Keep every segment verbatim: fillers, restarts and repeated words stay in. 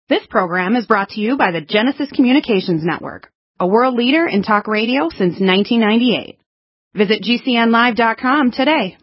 This program is brought to you by the Genesis Communications Network, a world leader in talk radio since nineteen ninety-eight. Visit G C N live dot com today.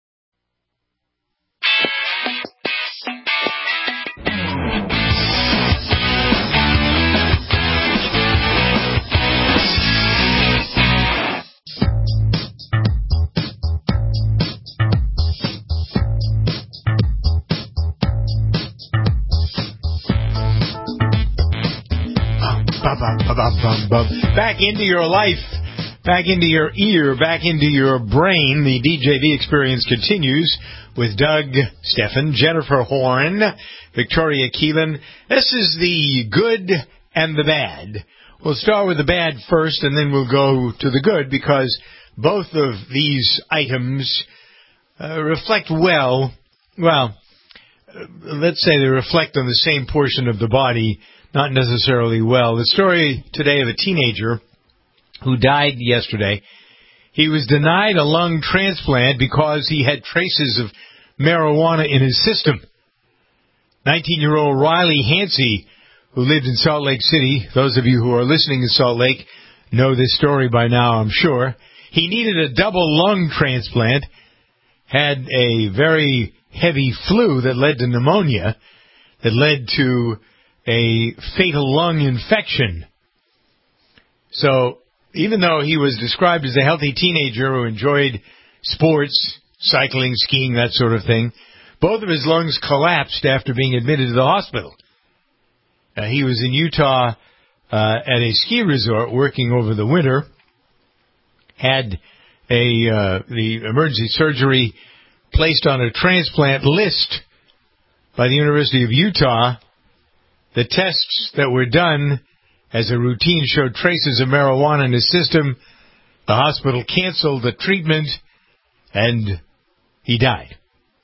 Back into your life, back into your ear, back into your brain. The D J V experience continues with Doug Stephan, Jennifer Horn, Victoria Keelan. This is the good and the bad. We'll start with the bad first, and then we'll go to the good, because both of these items uh, reflect well, well, uh, let's say they reflect on the same portion of the body, not necessarily well. The story today of a teenager who died yesterday. He was denied a lung transplant because he had traces of marijuana in his system. nineteen-year-old Riley Hansey, who lived in Salt Lake City. Those of you who are listening in Salt Lake know this story by now, I'm sure. He needed a double lung transplant, had a very heavy flu that led to pneumonia, that led to a fatal lung infection. So even though he was described as a healthy teenager who enjoyed sports, cycling, skiing, that sort of thing, both of his lungs collapsed after being admitted to the hospital. Uh, he was in Utah uh, at a ski resort working over the winter, had a uh, the emergency surgery placed on a transplant list by the University of Utah. The tests that were done as a routine showed traces of marijuana in his system. The hospital canceled the treatment, and he died.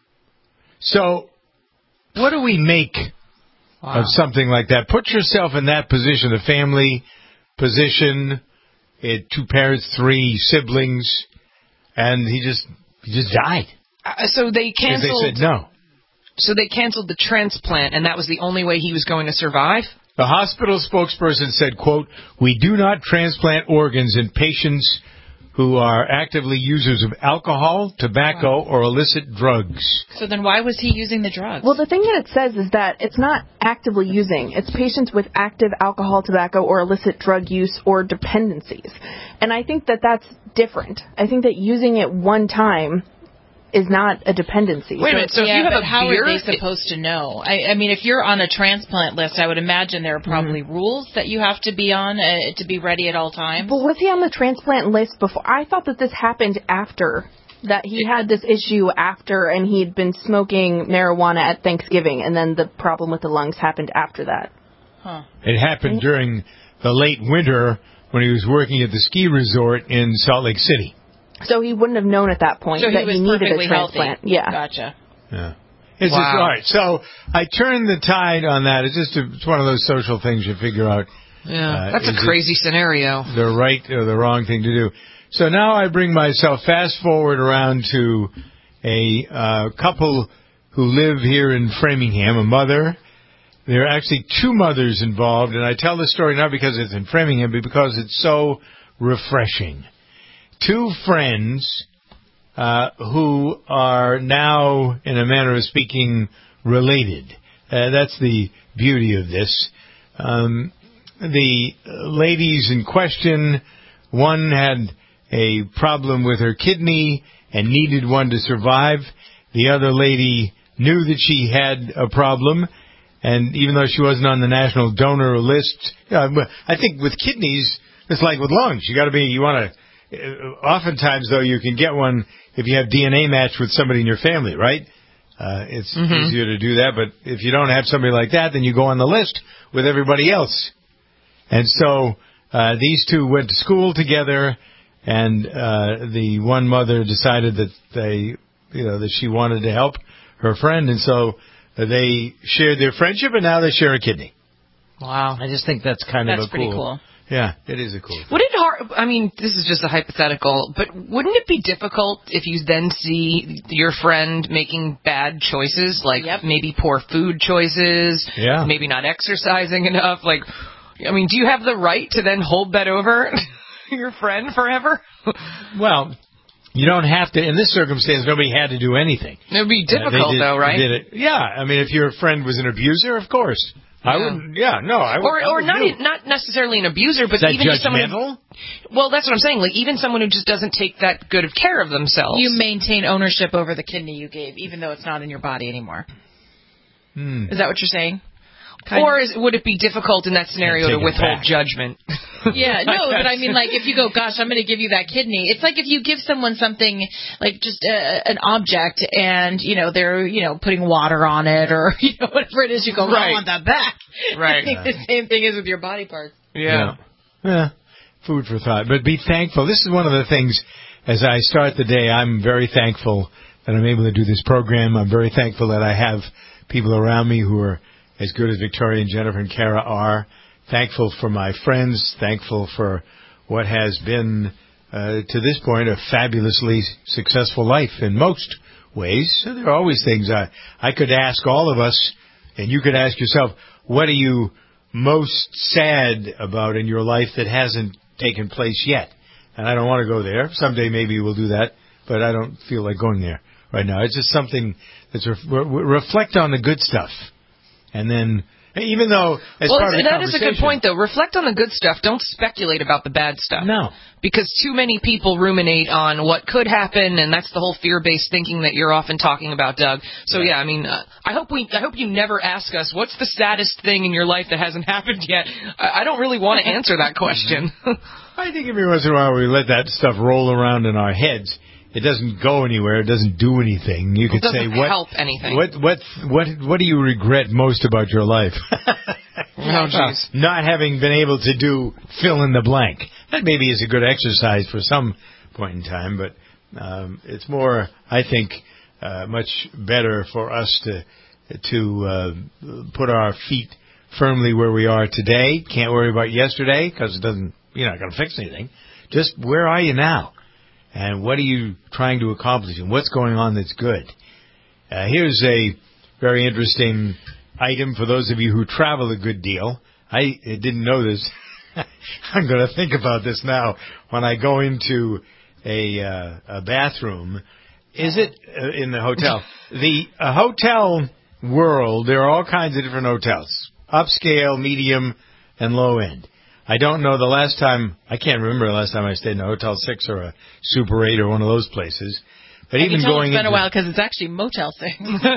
So, what do we make wow. of something like that? Put yourself in that position, a family position, it, two parents, three siblings, and he just he just died. Uh, so they canceled. They said no. So they canceled the transplant, and that was the only way he was going to survive? The hospital spokesperson said, quote, "We do not transplant organs in patients who are actively users of alcohol, tobacco, wow. or illicit drugs." So then why was he using the drugs? Well, the thing that it says is that it's not actively using. It's patients with active alcohol, tobacco, or illicit drug use or dependencies. And I think that that's different. I think that using it one time is not a dependency. Wait a minute, so yeah, if you have a how beer, are they supposed to know? I, I mean, if you're on a transplant list, I would imagine there are probably mm-hmm. rules that you have to be on uh, to be ready at all times. But was he on the transplant list before? I thought that this happened after, that he had this issue after, and he'd been smoking marijuana at Thanksgiving, and then the problem with the lungs happened after that. Huh. It happened during the late winter when he was working at the ski resort in Salt Lake City. So he wouldn't have known at that point so that he, he needed a transplant. Healthy. Yeah. Gotcha. Yeah. It's wow. just, all right. So I turned the tide on that. It's just a, it's one of those social things you figure out. Yeah, uh, that's a crazy scenario. The right or the wrong thing to do. So now I bring myself fast forward around to a uh, couple who live here in Framingham, a mother. There are actually two mothers involved, and I tell this story not because it's in Framingham, but because it's so refreshing. Two friends uh, who are now, in a manner of speaking, related. Uh, that's the beauty of this. Um, the ladies in question, one had a problem with her kidney and needed one to survive. The other lady knew that she had a problem, and even though she wasn't on the national donor list, uh, I think with kidneys, it's like with lungs. You got to be, you want to. Oftentimes, though, you can get one if you have D N A match with somebody in your family, right? Uh, it's mm-hmm. easier to do that. But if you don't have somebody like that, then you go on the list with everybody else. And so uh, these two went to school together, and uh, the one mother decided that they, you know, that she wanted to help her friend, and so they shared their friendship, and now they share a kidney. Wow. I just think that's kind That's of a pretty cool. cool. Yeah, it is a cool thing. Would it hard? I mean, this is just a hypothetical, but wouldn't it be difficult if you then see your friend making bad choices, like Yep. maybe poor food choices, Yeah. maybe not exercising enough? Like, I mean, do you have the right to then hold that over your friend forever? Well, you don't have to. In this circumstance, nobody had to do anything. It would be Uh, they difficult, did- though, right? Did it. Yeah, I mean, if your friend was an abuser, of course. I Yeah. wouldn't. Yeah, no, I would. Or, I'm or with not, you. e- not necessarily an abuser, but Is that even just someone. Who, judgmental? well, that's what I'm saying. Like even someone who just doesn't take that good of care of themselves. You maintain ownership over the kidney you gave, even though it's not in your body anymore. Hmm. Is that what you're saying? or is, would it be difficult in that scenario Take to it withhold back. judgment? Yeah, no, but I mean, like, if you go, gosh, I'm going to give you that kidney. It's like if you give someone something, like just uh, an object, and, you know, they're, you know, putting water on it, or, you know, whatever it is, you go, well, Right. I want that back. Right. I think the same thing is with your body parts. Yeah. Yeah. Yeah. Food for thought. But be thankful. This is one of the things, as I start the day, I'm very thankful that I'm able to do this program. I'm very thankful that I have people around me who are as good as Victoria and Jennifer and Kara are. Thankful for my friends. Thankful for what has been, uh, to this point, a fabulously successful life in most ways. So there are always things I, I could ask all of us, and you could ask yourself, what are you most sad about in your life that hasn't taken place yet? And I don't want to go there. Someday maybe we'll do that, but I don't feel like going there right now. It's just something that's ref- re- reflect on the good stuff. And then, even though as well, part of the that is a good conversation- point, though. Reflect on the good stuff. Don't speculate about the bad stuff. No. Because too many people ruminate on what could happen, and that's the whole fear-based thinking that you're often talking about, Doug. So yeah, I mean, uh, I hope we, I hope you never ask us what's the saddest thing in your life that hasn't happened yet. I, I don't really want to answer that question. I think every once in a while we let that stuff roll around in our heads. It doesn't go anywhere. It doesn't do anything. You could It doesn't say what help anything. What what what what do you regret most about your life? Oh, jeez. Not having been able to do fill in the blank. That maybe is a good exercise for some point in time, but um, it's more, I think, uh, much better for us to to uh, put our feet firmly where we are today. Can't worry about yesterday because it doesn't. You're not going to fix anything. Just where are you now? And what are you trying to accomplish? And what's going on that's good? Uh, here's a very interesting item for those of you who travel a good deal. I didn't know this. I'm going to think about this now. When I go into a, uh, a bathroom, is it uh, in the hotel? The uh, hotel world, there are all kinds of different hotels. Upscale, medium, and low end. I don't know the last time, I can't remember the last time I stayed in a Hotel six or a Super eight or one of those places. But I even can tell going it's been into, a while because it's actually Motel six.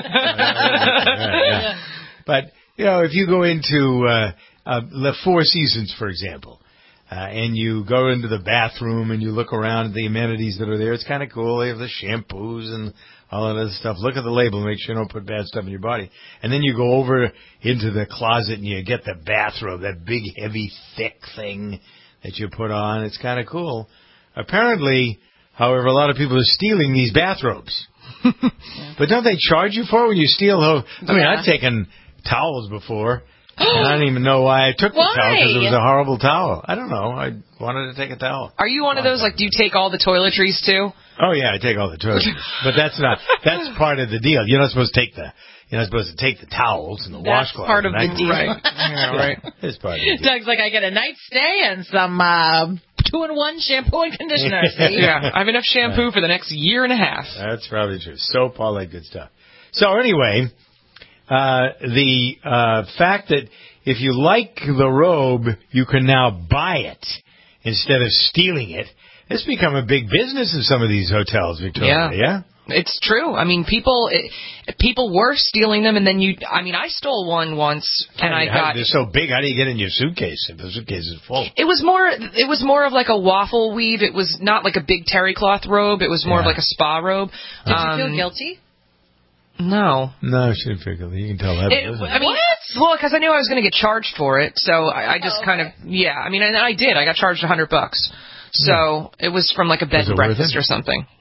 yeah, yeah. But, you know, if you go into uh, uh, the Four Seasons, for example, uh, and you go into the bathroom and you look around at the amenities that are there, it's kind of cool. They have the shampoos and all of that stuff. Look at the label. Make sure you don't put bad stuff in your body. And then you go over into the closet and you get the bathrobe, that big, heavy, thick thing that you put on. It's kind of cool. Apparently, however, a lot of people are stealing these bathrobes. But don't they charge you for it when you steal? Ho- I mean, Yeah. I've taken towels before, and I don't even know why I took the Why? towel because it was a horrible towel. I don't know. I wanted to take a towel. Are you one of those, like, do you take all the toiletries, too? Oh yeah, I take all the toiletries, but that's not. That's part of the deal. You're not supposed to take the. You're not supposed to take the towels and the That's washcloths. part of and the that- deal. Right. Yeah, right. It's part of the deal. Doug's like, I get a night stay and some uh, two-in-one shampoo and conditioner. See? Yeah, I have enough shampoo for the next year and a half. That's probably true. Soap, all that good stuff. So anyway, uh, the uh, fact that if you like the robe, you can now buy it instead of stealing it. It's become a big business in some of these hotels, Victoria. Yeah. Yeah? It's true. I mean, people it, people were stealing them, and then you. I mean, I stole one once, and I How- got. They're so big. How do you get in your suitcase if the suitcase is full? It was more. It was more of like a waffle weave. It was not like a big terry cloth robe. It was more of Yeah. like a spa robe. Did Um, you feel guilty? No. No, she didn't figure that. You can tell that. It, doesn't I mean, What? well, because I knew I was going to get charged for it, so I, I just Oh, kind okay. of, yeah. I mean, and I did. I got charged a hundred bucks. So it was from like a bed Was it and worth breakfast it? or something.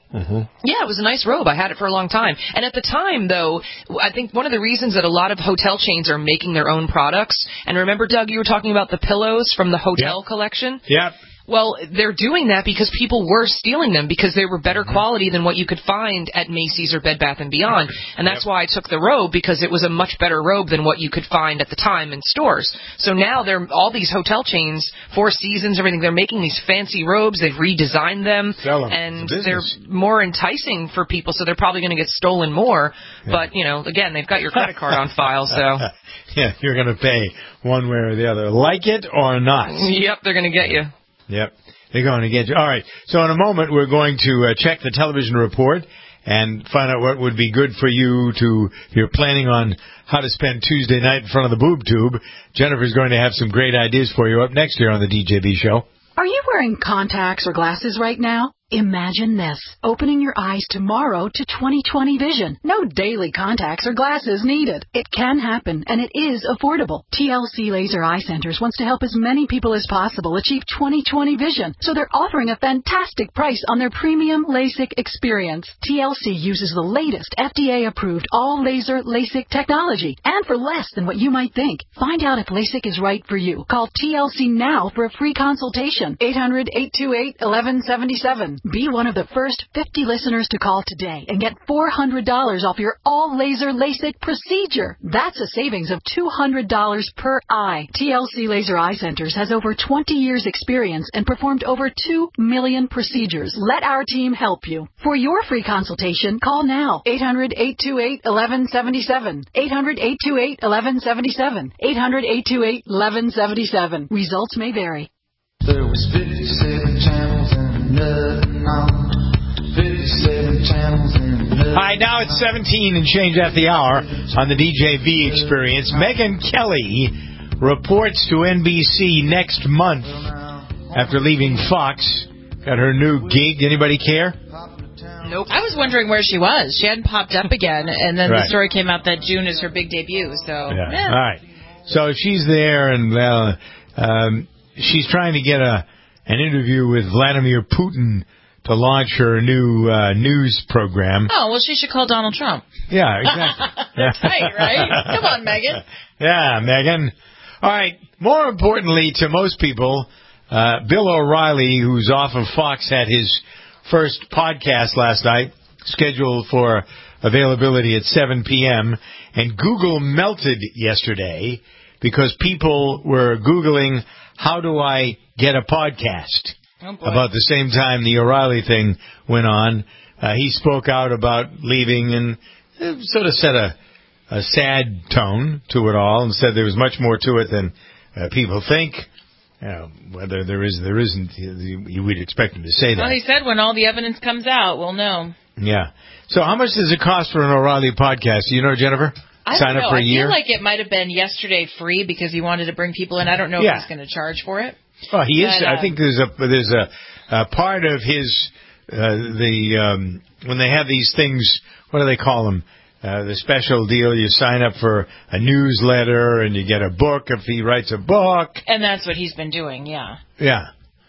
Mm-hmm. Yeah, it was a nice robe. I had it for a long time. And at the time, though, I think one of the reasons that a lot of hotel chains are making their own products, and remember, Doug, you were talking about the pillows from the hotel yep. collection? Yep. Well, they're doing that because people were stealing them because they were better mm-hmm. quality than what you could find at Macy's or Bed Bath and Beyond. And that's yep. why I took the robe, because it was a much better robe than what you could find at the time in stores. So now they're all these hotel chains, Four Seasons, everything, they're making these fancy robes. They've redesigned them. Sell them. And they're more enticing for people, so they're probably going to get stolen more. Yeah. But, you know, again, they've got your credit card on file, so. Yeah, you're going to pay one way or the other. Like it or not. Yep, they're going to get you. Yep, they're going to get you. All right, so in a moment we're going to uh, check the television report and find out what would be good for you to, if you're planning on how to spend Tuesday night in front of the boob tube. Jennifer's going to have some great ideas for you up next here on the D J B Show. Are you wearing contacts or glasses right now? Imagine this, opening your eyes tomorrow to twenty twenty vision. No daily contacts or glasses needed. It can happen, and it is affordable. T L C Laser Eye Centers wants to help as many people as possible achieve twenty twenty vision, so they're offering a fantastic price on their premium LASIK experience. T L C uses the latest F D A-approved all-laser LASIK technology, and for less than what you might think. Find out if LASIK is right for you. Call T L C now for a free consultation. eight hundred, eight two eight, eleven seventy-seven. Be one of the first fifty listeners to call today and get four hundred dollars off your all-laser LASIK procedure. That's a savings of two hundred dollars per eye. T L C Laser Eye Centers has over twenty years experience and performed over two million procedures. Let our team help you. For your free consultation, call now. eight hundred, eight two eight, eleven seventy-seven. eight hundred, eight two eight, eleven seventy-seven. eight hundred, eight two eight, eleven seventy-seven. Results may vary. There was fifty-seven channels and nothing on. fifty-seven channels and nothing. All right, now it's seventeen and change at the hour on the D J V Experience. Megyn Kelly reports to N B C next month after leaving Fox. Got her new gig. Anybody care? Nope. I was wondering where she was. She hadn't popped up again, and then right. the story came out that June is her big debut. So, yeah. yeah. All right. So she's there, and well, um, she's trying to get a an interview with Vladimir Putin to launch her new uh, news program. Oh, well, she should call Donald Trump. Yeah, exactly. That's right, right? Come on, Megyn. Yeah, Megyn. All right. More importantly to most people, uh, Bill O'Reilly, who's off of Fox, had his first podcast last night, scheduled for availability at seven p.m., and Google melted yesterday because people were Googling, how do I get a podcast? Oh, about the same time the O'Reilly thing went on. Uh, he spoke out about leaving and uh, sort of set a, a sad tone to it all and said there was much more to it than uh, people think. You know, whether there is, there isn't, you would expect him to say that. Well, he said when all the evidence comes out, we'll know. Yeah. So how much does it cost for an O'Reilly podcast? Do you know, Jennifer? I Sign don't know. up for a I year? feel like it might have been yesterday free because he wanted to bring people in. I don't know yeah. if he's going to charge for it. Oh, he is. But, uh, I think there's a there's a, a part of his uh, the um, when they have these things. What do they call them? Uh, the special deal. You sign up for a newsletter and you get a book if he writes a book. And that's what he's been doing. Yeah. Yeah.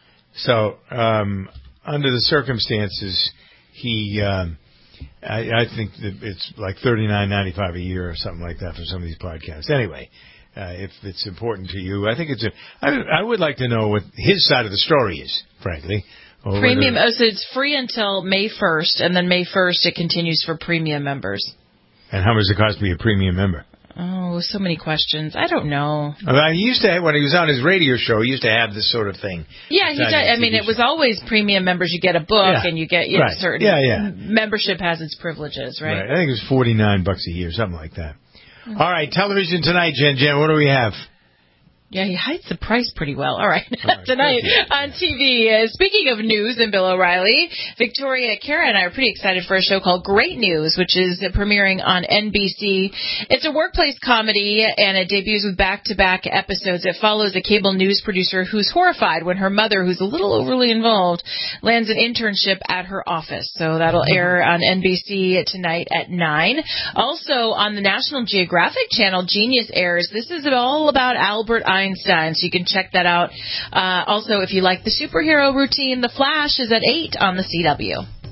So um, under the circumstances, he um, I, I think that it's like thirty-nine ninety-five a year or something like that for some of these podcasts. Anyway. Uh, if it's important to you, I think it's a. I, I would like to know what his side of the story is, frankly. Premium. Oh, so it's free until May first, and then May first it continues for premium members. And how much does it cost to be a premium member? Oh, so many questions. I don't know. I mean, he used to have, when he was on his radio show, he used to have this sort of thing. Yeah, he does. I mean, it was always premium members. You get a book, yeah. and you get you know, right. certain yeah, yeah. membership has its privileges, right? Right. I think it was forty-nine bucks a year, something like that. Mm-hmm. All right, television tonight, Jen. Jen, what do we have? Yeah, he hides the price pretty well. All right. All right. Tonight on T V, uh, speaking of news and Bill O'Reilly, Victoria, Kara, and I are pretty excited for a show called Great News, which is uh, premiering on N B C. It's a workplace comedy, and it debuts with back-to-back episodes. It follows a cable news producer who's horrified when her mother, who's a little overly involved, lands an internship at her office. So that'll air on N B C tonight at nine. Also, on the National Geographic Channel, Genius airs. This is all about Albert Einstein, so you can check that out. Uh, also, if you like the superhero routine, The Flash is at eight on the C W.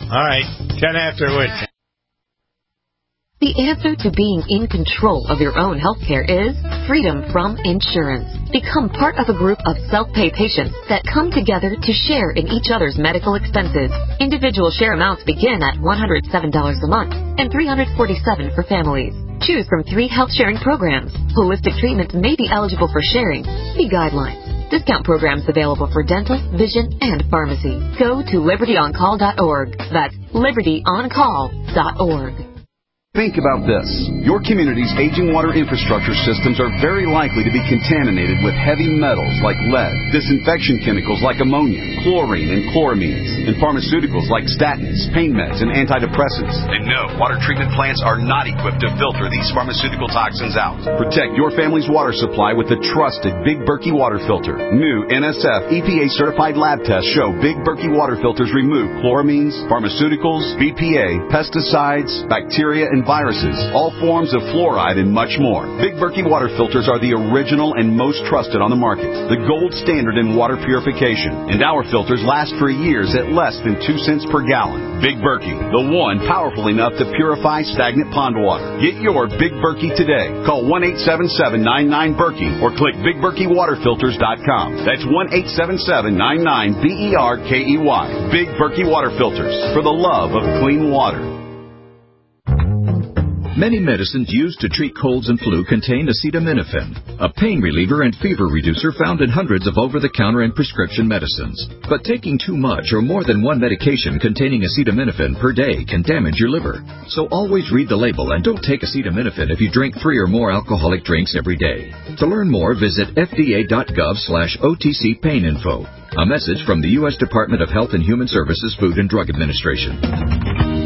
All right, ten after what? The answer to being in control of your own healthcare is freedom from insurance. Become part of a group of self-pay patients that come together to share in each other's medical expenses. Individual share amounts begin at one hundred seven dollars a month and three hundred forty-seven dollars for families. Choose from three health sharing programs. Holistic treatments may be eligible for sharing. See guidelines. Discount programs available for dental, vision, and pharmacy. Go to liberty on call dot org. That's liberty on call dot org. Think about this. Your community's aging water infrastructure systems are very likely to be contaminated with heavy metals like lead, disinfection chemicals like ammonia, chlorine and chloramines, and pharmaceuticals like statins, pain meds, and antidepressants. And no, water treatment plants are not equipped to filter these pharmaceutical toxins out. Protect your family's water supply with the trusted Big Berkey water filter. New N S F E P A-certified lab tests show Big Berkey water filters remove chloramines, pharmaceuticals, B P A, pesticides, bacteria, and viruses, all forms of fluoride, and much more. Big Berkey water filters are the original and most trusted on the market, the gold standard in water purification. And our filters last for years at less than two cents per gallon. Big Berkey, the one powerful enough to purify stagnant pond water. Get your Big Berkey today. Call one eight seven seven, nine nine, Berkey or click big berkey water filters dot com. That's one eight seven seven, nine nine, B E R K E Y. Big Berkey water filters, for the love of clean water. Many medicines used to treat colds and flu contain acetaminophen, a pain reliever and fever reducer found in hundreds of over-the-counter and prescription medicines. But taking too much or more than one medication containing acetaminophen per day can damage your liver. So always read the label and don't take acetaminophen if you drink three or more alcoholic drinks every day. To learn more, visit F D A dot gov slash O T C pain info. A message from the U S Department of Health and Human Services Food and Drug Administration.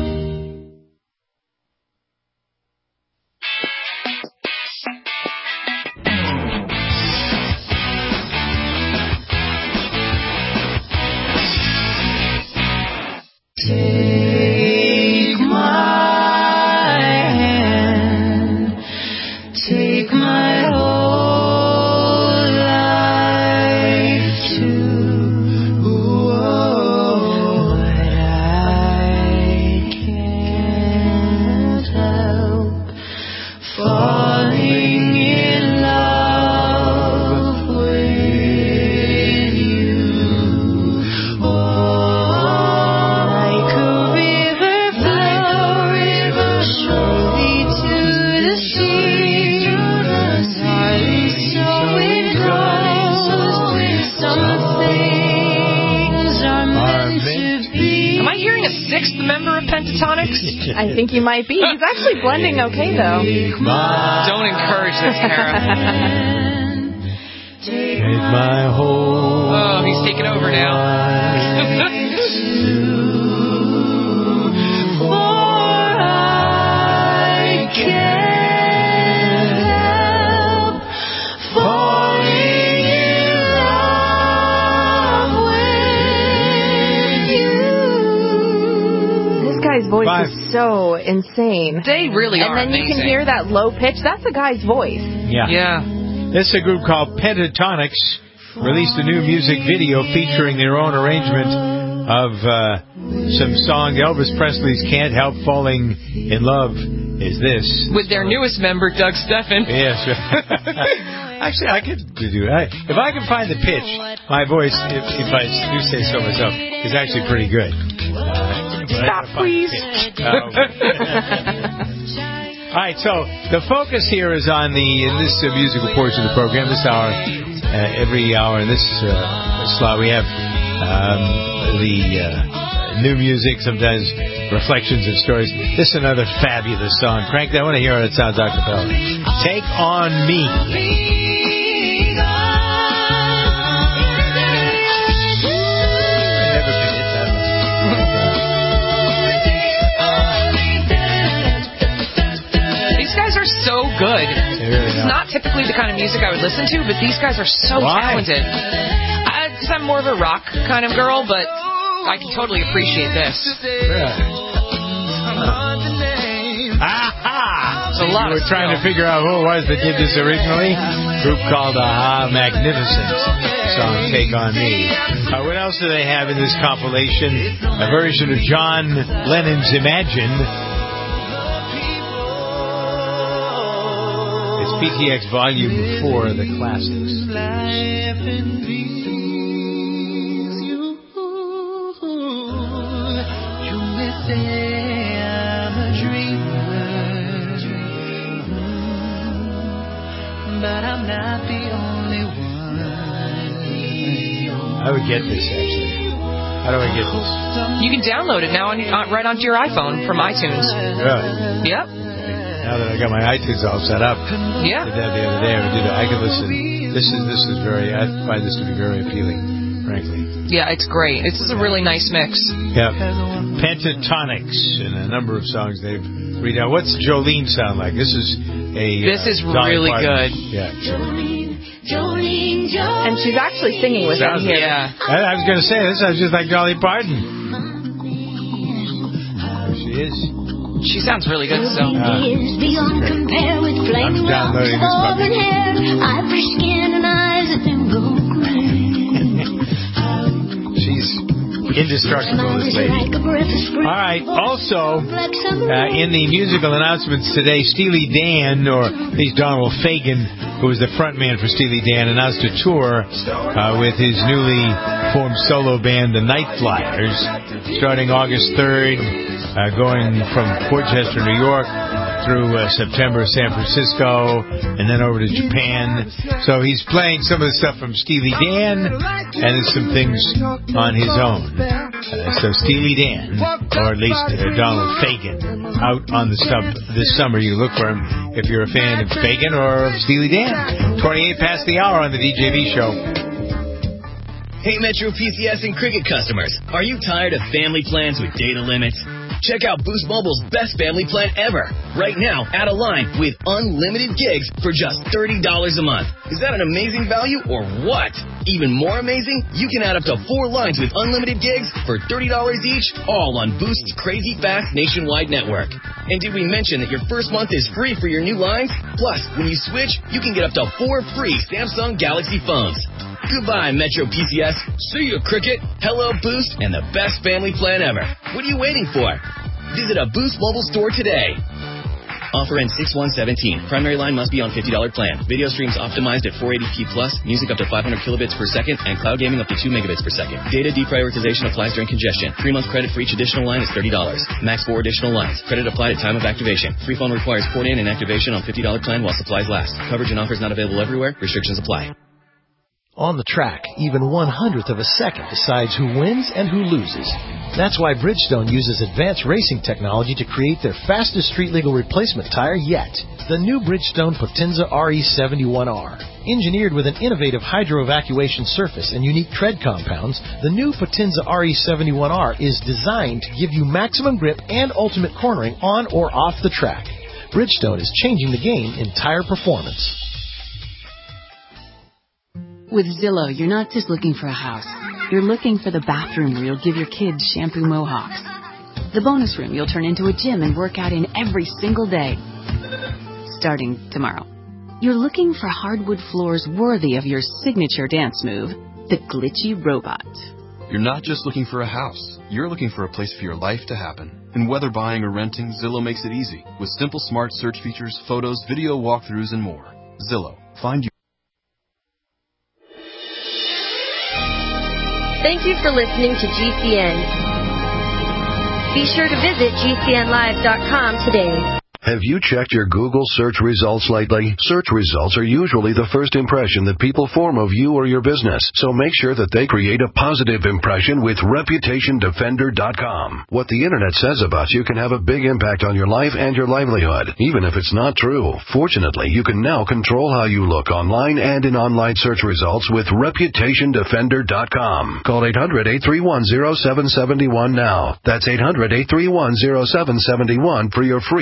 Take my hand, take my whole life too. Whoa, but I can't help falling in love with you. Oh, sixth member of Pentatonix? I think you might be. He's actually blending okay, though. Don't encourage this, Kara. Take my whole Oh, he's taking over now. Guy's voice Five. is so insane. They really and are And then amazing. you can hear that low pitch. That's a guy's voice. Yeah. Yeah. This is a group called Pentatonix. Released a new music video featuring their own arrangement of uh, some song. Elvis Presley's Can't Help Falling in Love is this. With their newest member, Doug Steffen. Yes. Actually, I could do that. If I can find the pitch, my voice, if, if I do say so myself, is actually pretty good. Stop, please. Oh. All right, so the focus here is on the in this uh, musical portion of the program. This hour, uh, every hour in this uh, slot, we have um, the uh, new music, sometimes reflections of stories. This is another fabulous song. Crank that. I want to hear how it sounds a cappella. Take on Me. So good. Really it's are. not typically the kind of music I would listen to, but these guys are so Why? talented. Because I'm more of a rock kind of girl, but I can totally appreciate this. Really? Aha! It's a a lot you were of trying skill. to figure out who it was that did this originally. Group called Aha, Magnificent. Song Take On Me. Uh, what else do they have in this compilation? A version of John Lennon's Imagine. It's P T X Volume four, The Classics. But I'm not the only one. I would get this, actually. How do I get this? You can download it now on, uh, right onto your iPhone from iTunes. Really? Yep. Now that I got my iTunes all set up, Yeah. I did that the other day. I would do that. I could listen. This is this is very. I find this to be very appealing, frankly. Yeah, it's great. This is a really nice mix. Yeah. Pentatonics and a number of songs they've read out. What's Jolene sound like? This is a. This uh, is Dolly really Parton. good. Yeah. And she's actually singing with Sounds- them here. Yeah. I, I was going to say this sounds just like Dolly Parton. There she is. She sounds really good, so. Uh, I'm downloading this puppy. She's indestructible, this lady. All right. Also, uh, in the musical announcements today, Steely Dan, or at least Donald Fagen, who was the front man for Steely Dan, announced a tour uh, with his newly formed solo band, the Night Flyers, starting August third, uh, going from Portchester, New York, through uh, September, San Francisco, and then over to Japan. So he's playing some of the stuff from Steely Dan, and some things on his own. Uh, so Steely Dan, or at least uh, Donald Fagen, out on the stump this summer. You look for him if you're a fan of Fagen or of Steely Dan. twenty-eight past the hour on the D J V show. Hey, Metro P C S and Cricket customers. Are you tired of family plans with data limits? Check out Boost Mobile's best family plan ever. Right now, add a line with unlimited gigs for just thirty dollars a month. Is that an amazing value or what? Even more amazing, you can add up to four lines with unlimited gigs for thirty dollars each, all on Boost's crazy fast nationwide network. And did we mention that your first month is free for your new lines? Plus, when you switch, you can get up to four free Samsung Galaxy phones. Goodbye, Metro P C S. See you, Cricket. Hello, Boost, and the best family plan ever. What are you waiting for? Visit a Boost mobile store today. Offer ends six one seventeen. Primary line must be on fifty dollars plan. Video streams optimized at four eighty p plus. Music up to five hundred kilobits per second. And cloud gaming up to two megabits per second. Data deprioritization applies during congestion. Three-month credit for each additional line is thirty dollars. Max four additional lines. Credit applied at time of activation. Free phone requires port-in and activation on fifty dollars plan while supplies last. Coverage and offers not available everywhere. Restrictions apply. On the track, even one hundredth of a second decides who wins and who loses. That's why Bridgestone uses advanced racing technology to create their fastest street-legal replacement tire yet, the new Bridgestone Potenza R E seventy-one R. Engineered with an innovative hydro-evacuation surface and unique tread compounds, the new Potenza R E seventy-one R is designed to give you maximum grip and ultimate cornering on or off the track. Bridgestone is changing the game in tire performance. With Zillow, you're not just looking for a house. You're looking for the bathroom where you'll give your kids shampoo mohawks. The bonus room you'll turn into a gym and work out in every single day. Starting tomorrow. You're looking for hardwood floors worthy of your signature dance move, the glitchy robot. You're not just looking for a house. You're looking for a place for your life to happen. And whether buying or renting, Zillow makes it easy. With simple smart search features, photos, video walkthroughs, and more. Zillow. Find you. Thank you for listening to G C N. Be sure to visit G C N live dot com today. Have you checked your Google search results lately? Search results are usually the first impression that people form of you or your business, so make sure that they create a positive impression with Reputation Defender dot com. What the internet says about you can have a big impact on your life and your livelihood, even if it's not true. Fortunately, you can now control how you look online and in online search results with Reputation Defender dot com. Call eight hundred, eight three one, zero seven seven one now. That's eight hundred, eight three one, zero seven seven one for your free Reputation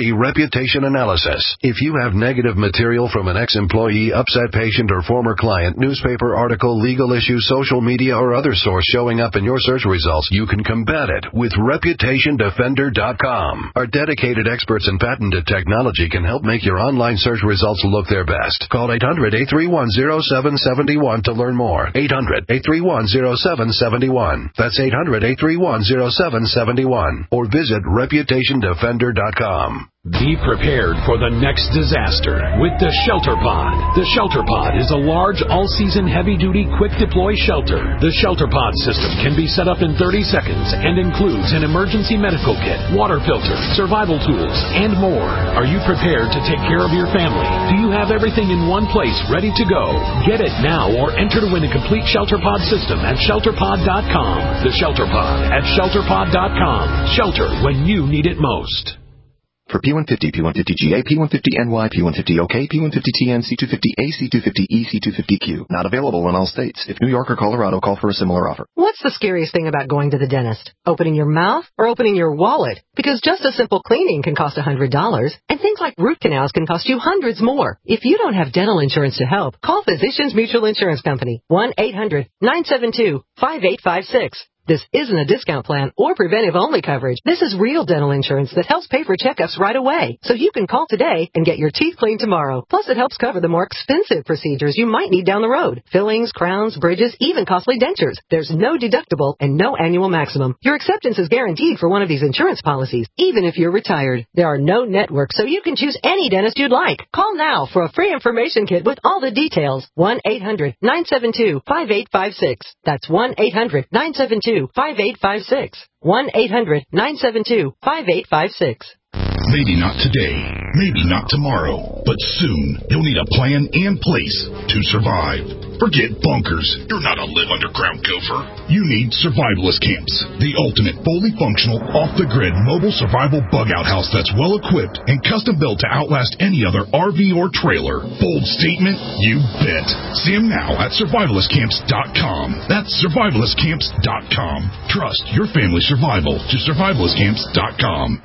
reputation analysis. If you have negative material from an ex-employee, upset patient, or former client, newspaper article, legal issue, social media, or other source showing up in your search results, you can combat it with reputation defender dot com. Our dedicated experts in patented technology can help make your online search results look their best. Call eight hundred, eight three one, zero seven seven one to learn more. eight hundred, eight three one, zero seven seven one. That's eight hundred, eight three one, zero seven seven one. Or visit reputation defender dot com. Be prepared for the next disaster with the Shelter Pod. The Shelter Pod is a large, all-season, heavy-duty, quick-deploy shelter. The Shelter Pod system can be set up in thirty seconds and includes an emergency medical kit, water filter, survival tools, and more. Are you prepared to take care of your family? Do you have everything in one place ready to go? Get it now or enter to win a complete Shelter Pod system at shelter pod dot com. The Shelter Pod at shelter pod dot com. Shelter when you need it most. For P one fifty, P one fifty G A, P one fifty N Y, P one fifty O K, P one fifty T N, C two fifty A, C two fifty E, C two fifty Q. Not available in all states. If New York or Colorado, call for a similar offer. What's the scariest thing about going to the dentist? Opening your mouth or opening your wallet? Because just a simple cleaning can cost one hundred dollars, and things like root canals can cost you hundreds more. If you don't have dental insurance to help, call Physicians Mutual Insurance Company. one eight hundred, nine seven two, five eight five six. This isn't a discount plan or preventive-only coverage. This is real dental insurance that helps pay for checkups right away. So you can call today and get your teeth cleaned tomorrow. Plus, it helps cover the more expensive procedures you might need down the road. Fillings, crowns, bridges, even costly dentures. There's no deductible and no annual maximum. Your acceptance is guaranteed for one of these insurance policies, even if you're retired. There are no networks, so you can choose any dentist you'd like. Call now for a free information kit with all the details. one eight hundred, nine seven two, five eight five six. That's one eight hundred, nine seven two, five eight five six. one eight hundred, nine seven two, five eight five six. Maybe not today, maybe not tomorrow, but soon you'll need a plan and place to survive. Forget bunkers. You're not a live underground gopher. You need survivalist camps, the ultimate fully functional, off-the-grid mobile survival bug-out house that's well-equipped and custom-built to outlast any other R V or trailer. Bold statement? You bet. See them now at survivalist camps dot com. That's survivalist camps dot com. Trust your family's survival to survivalist camps dot com.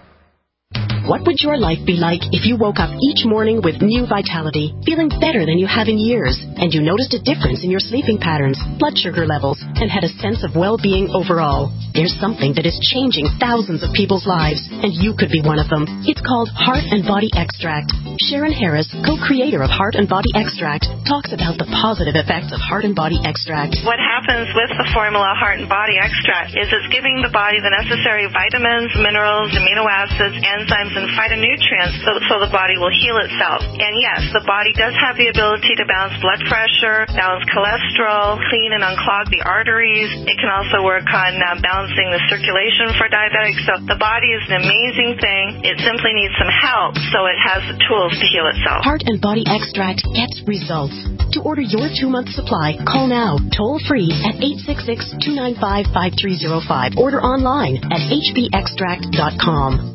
What would your life be like if you woke up each morning with new vitality, feeling better than you have in years, and you noticed a difference in your sleeping patterns, blood sugar levels, and had a sense of well-being overall? There's something that is changing thousands of people's lives, and you could be one of them. It's called Heart and Body Extract. Sharon Harris, co-creator of Heart and Body Extract, talks about the positive effects of Heart and Body Extract. What happens with the formula Heart and Body Extract is it's giving the body the necessary vitamins, minerals, amino acids, enzymes, and phytonutrients so, so the body will heal itself. And yes, the body does have the ability to balance blood pressure, balance cholesterol, clean and unclog the arteries. It can also work on uh, balancing the circulation for diabetics. So the body is an amazing thing. It simply needs some help so it has the tools to heal itself. Heart and Body Extract gets results. To order your two-month supply, call now, toll-free at eight six six, two nine five, five three zero five. Order online at h b extract dot com.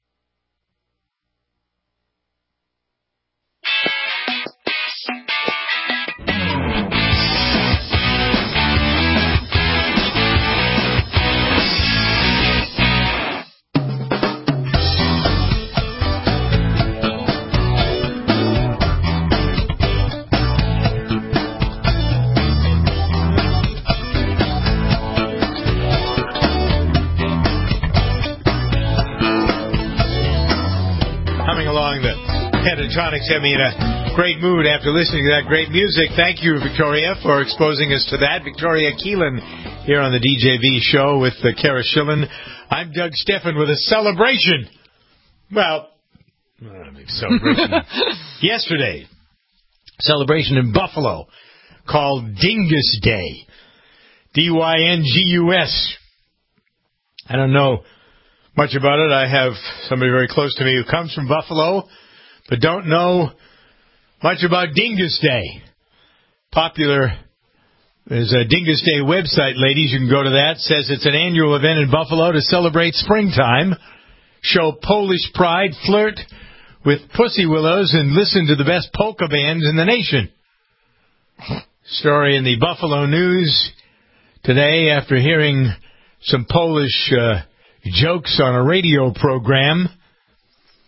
Pentatonics had me in a great mood after listening to that great music. Thank you, Victoria, for exposing us to that. Victoria Keelan here on the D J V show with uh, Kara Schillen. I'm Doug Steffen with a celebration. Well, I mean, celebration. Yesterday, celebration in Buffalo called Dingus Day. D Y N G U S. I don't know much about it. I have somebody very close to me who comes from Buffalo, but don't know much about Dingus Day. Popular, there's a Dingus Day website, ladies. You can go to that. It says it's an annual event in Buffalo to celebrate springtime, show Polish pride, flirt with pussy willows, and listen to the best polka bands in the nation. Story in the Buffalo News today after hearing some Polish uh, jokes on a radio program.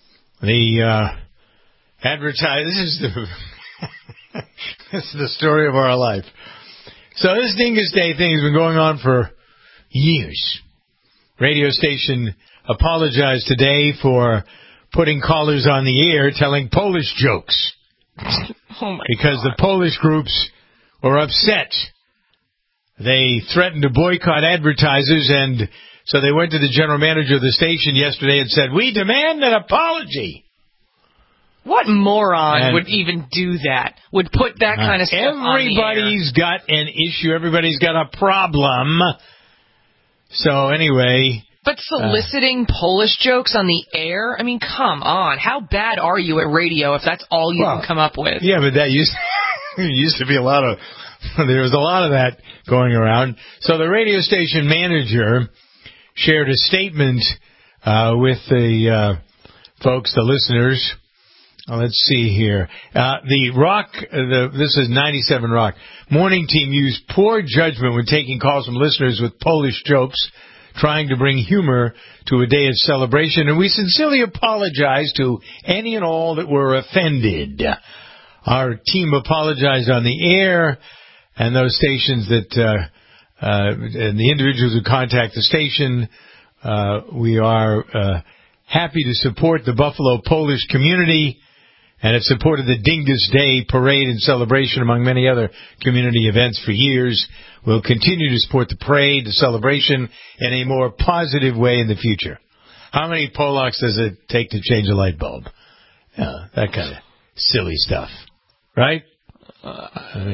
The uh, advertise. This is the this is the story of our life. So this Dingus Day thing has been going on for years. Radio station apologized today for putting callers on the air telling Polish jokes. Oh my because God. the Polish groups were upset. They threatened to boycott advertisers, and so they went to the general manager of the station yesterday and said, "We demand an apology." What moron And would even do that? Would put that kind of stuff on the air? Everybody's got an issue. Everybody's got a problem. So anyway... But soliciting uh, Polish jokes on the air? I mean, come on. How bad are you at radio if that's all you well, can come up with? Yeah, but that used, used to be a lot of... There was a lot of that going around. So the radio station manager shared a statement uh, with the uh, folks, the listeners. Oh, let's see here. Uh, the Rock, uh, the, this is ninety-seven Rock. Morning team used poor judgment when taking calls from listeners with Polish jokes, trying to bring humor to a day of celebration, and we sincerely apologize to any and all that were offended. Our team apologized on the air, and those stations that, uh, uh, and the individuals who contact the station, uh, we are uh, happy to support the Buffalo Polish community, and have supported the Dingus Day parade and celebration among many other community events for years. We'll continue to support the parade, the celebration, in a more positive way in the future. How many Polacks does it take to change a light bulb? Yeah, that kind of silly stuff. Right? Uh,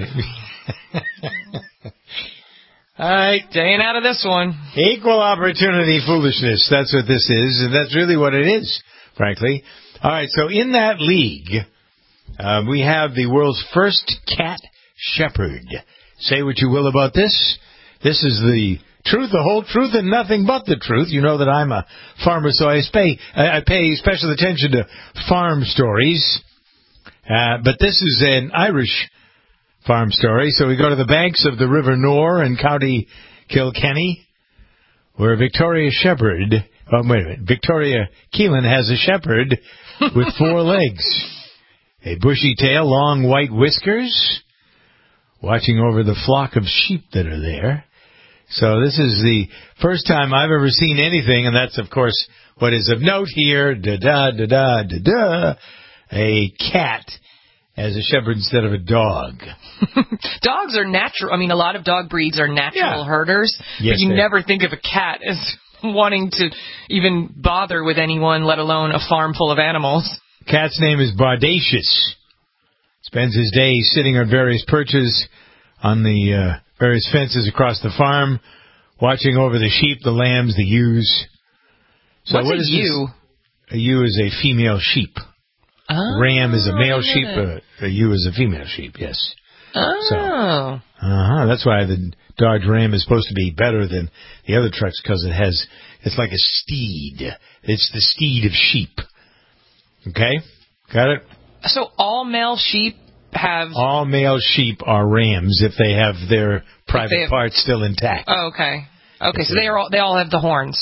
All right, staying out of this one. Equal opportunity foolishness. That's what this is, and that's really what it is, frankly. All right, so in that league, uh, we have the world's first cat shepherd. Say what you will about this. This is the truth, the whole truth, and nothing but the truth. You know that I'm a farmer, so I pay, I pay special attention to farm stories. Uh, but this is an Irish farm story. So we go to the banks of the River Nore in County Kilkenny, where Victoria Shepherd, oh, wait a minute, Victoria Keelan has a shepherd with four legs, a bushy tail, long white whiskers, watching over the flock of sheep that are there. So this is the first time I've ever seen anything, and that's, of course, what is of note here, da-da, da-da, da-da, a cat as a shepherd instead of a dog. Dogs are natural. I mean, a lot of dog breeds are natural yeah. herders, yes, but you they never are. think of a cat as wanting to even bother with anyone, let alone a farm full of animals. Cat's name is Bardacious. Spends his day sitting on various perches on the uh, various fences across the farm, watching over the sheep, the lambs, the ewes. So What's what a is ewe? This? A ewe is a female sheep. Oh, Ram is a male yeah. sheep. A, a ewe is a female sheep, yes. Oh. So, uh-huh. That's why the Dodge Ram is supposed to be better than the other trucks, because it has, it's like a steed. It's the steed of sheep. Okay? Got it? So all male sheep have... All male sheep are rams if they have their private have... parts still intact. Oh, okay. Okay, so they are all, they all have the horns.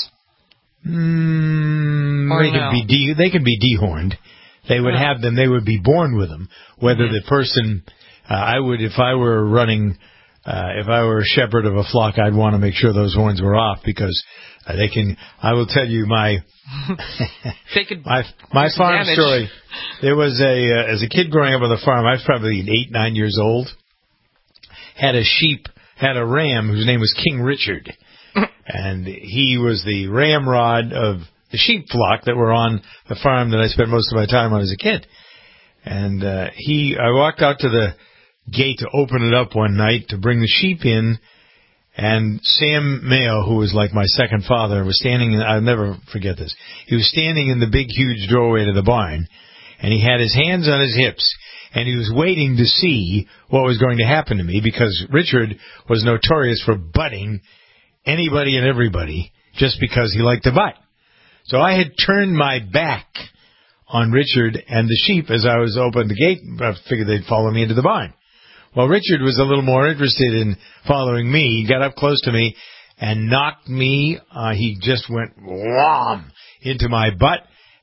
Mm, or they no? could be de- they could be dehorned. They would oh. have them. They would be born with them. Whether mm-hmm. the person, uh, I would, if I were running, uh, if I were a shepherd of a flock, I'd want to make sure those horns were off, because uh, they can. I will tell you my they could my my farm damage. story. There was a uh, as a kid growing up on the farm. I was probably eight nine years old. Had a sheep, had a ram whose name was King Richard, and he was the ramrod of the sheep flock that were on the farm that I spent most of my time on as a kid. And uh, he, I walked out to the gate to open it up one night to bring the sheep in, and Sam Mayo, who was like my second father, was standing, in, I'll never forget this, he was standing in the big, huge doorway to the barn, and he had his hands on his hips, and he was waiting to see what was going to happen to me, because Richard was notorious for butting anybody and everybody just because he liked to butt. So I had turned my back on Richard and the sheep as I was opening the gate. I figured they'd follow me into the barn. Well, Richard was a little more interested in following me. He got up close to me and knocked me. Uh, he just went wham into my butt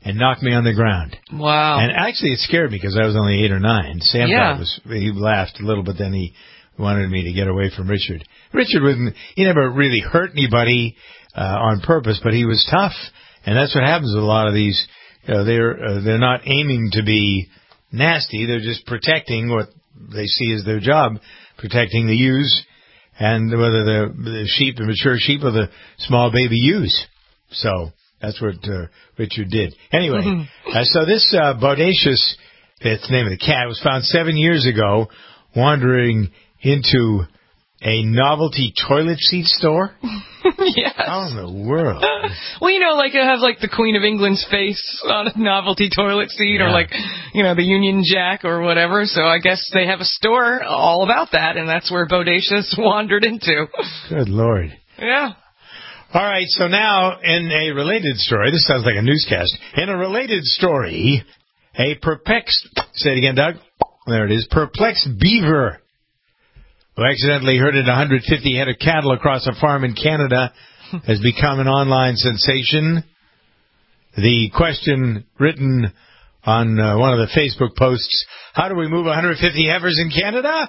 and knocked me on the ground. Wow. And actually, it scared me because I was only eight or nine. Sam Yeah. thought it was, he laughed a little, but then he wanted me to get away from Richard. Richard wasn't, he never really hurt anybody uh, on purpose, but he was tough. And that's what happens with a lot of these. You know, they're uh, they're not aiming to be nasty. They're just protecting what they see as their job, protecting the ewes, and whether the, the sheep, the mature sheep, or the small baby ewes. So that's what uh, Richard did. Anyway, uh, so this uh, bodacious, that's the name of the cat, was found seven years ago wandering into a novelty toilet seat store. Yes. How in the world? Well, you know, like it has like the Queen of England's face on a novelty toilet seat, Yeah. or like, you know, the Union Jack or whatever. So I guess they have a store all about that, and that's where Bodacious wandered into. Good Lord. Yeah. All right, so now in a related story, this sounds like a newscast. In a related story, a perplexed, say it again, Doug. There it is, perplexed beaver who accidentally herded one hundred fifty head of cattle across a farm in Canada has become an online sensation. The question written on uh, one of the Facebook posts, how do we move one hundred fifty heifers in Canada?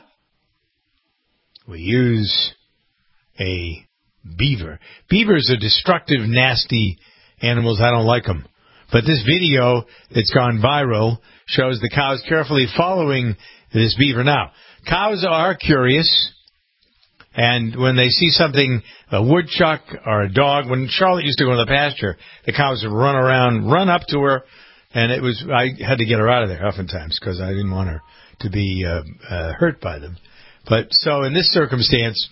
We use a beaver. Beavers are destructive, nasty animals. I don't like them. But this video that's gone viral shows the cows carefully following this beaver. Now, cows are curious, and when they see something, a woodchuck or a dog, when Charlotte used to go to the pasture, the cows would run around, run up to her, and it was I had to get her out of there oftentimes because I didn't want her to be uh, uh, hurt by them. But so in this circumstance,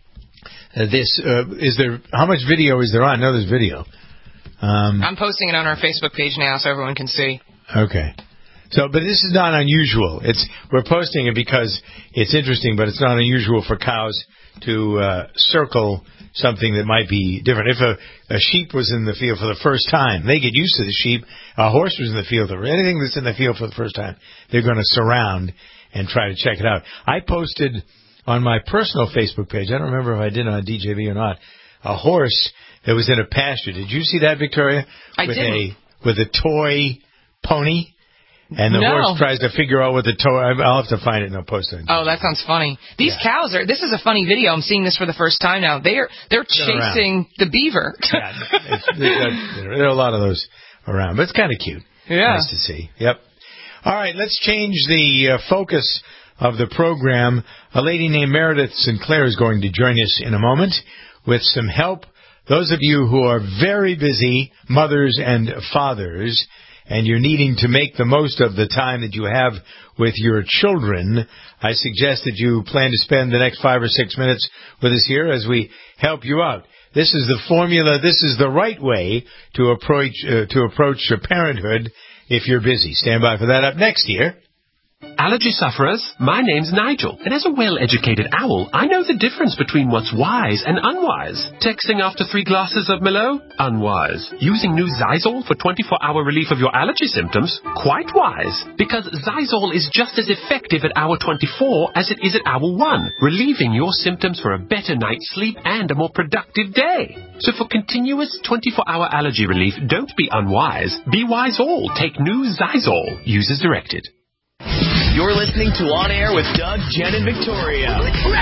uh, this uh, is there. How much video is there on? No, there's video. Um, I'm posting it on our Facebook page now so everyone can see. Okay. So, but this is not unusual. It's we're posting it because it's interesting, but it's not unusual for cows to uh, circle something that might be different. If a, a sheep was in the field for the first time, they get used to the sheep. A horse was in the field, or anything that's in the field for the first time, they're going to surround and try to check it out. I posted on my personal Facebook page, I don't remember if I did it on D J V or not, a horse that was in a pasture. Did you see that, Victoria? I with didn't. a with a toy pony. And the No. horse tries to figure out what the toy... I'll have to find it and I'll post it. Oh, that sounds funny. These Yeah. cows are... This is a funny video. I'm seeing this for the first time now. They're they're They're chasing the beaver. Yeah, it's, there there are a lot of those around, but it's kind of cute. Yeah. Nice to see. Yep. All right, let's change the uh, focus of the program. A lady named Meredith Sinclair is going to join us in a moment with some help. Those of you who are very busy, mothers and fathers, and you're needing to make the most of the time that you have with your children, I suggest that you plan to spend the next five or six minutes with us here as we help you out. This is the formula. This is the right way to approach uh, to approach parenthood if you're busy. Stand by for that. Up next here. Allergy sufferers, my name's Nigel, and as a well-educated owl, I know the difference between what's wise and unwise. Texting after three glasses of Merlot? Unwise. Using new Zysol for twenty-four hour relief of your allergy symptoms? Quite wise, because Zysol is just as effective at hour twenty-four as it is at hour one, relieving your symptoms for a better night's sleep and a more productive day. So for continuous twenty-four hour allergy relief, don't be unwise. Be wise all. Take new Zysol. Use as directed. You're listening to On Air with Doug, Jen, and Victoria.